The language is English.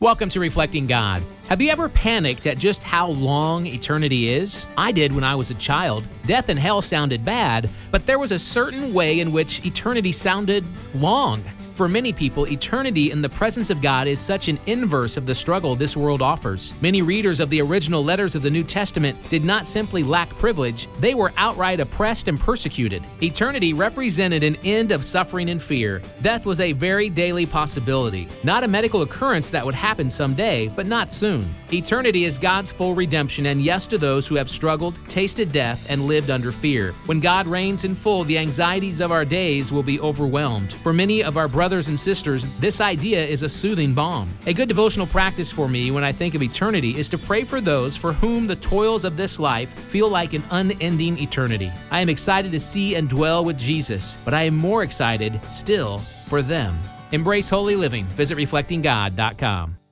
Welcome to Reflecting God. Have you ever panicked at just how long eternity is? I did when I was a child. Death and hell sounded bad, but there was a certain way in which eternity sounded long. For many people, eternity in the presence of God is such an inverse of the struggle this world offers. Many readers of the original letters of the New Testament did not simply lack privilege, they were outright oppressed and persecuted. Eternity represented an end of suffering and fear. Death was a very daily possibility, not a medical occurrence that would happen someday, but not soon. Eternity is God's full redemption and yes to those who have struggled, tasted death, and lived under fear. When God reigns in full, the anxieties of our days will be overwhelmed. For many of our brothers and sisters, this idea is a soothing balm. A good devotional practice for me when I think of eternity is to pray for those for whom the toils of this life feel like an unending eternity. I am excited to see and dwell with Jesus, but I am more excited still for them. Embrace holy living. Visit reflectinggod.com.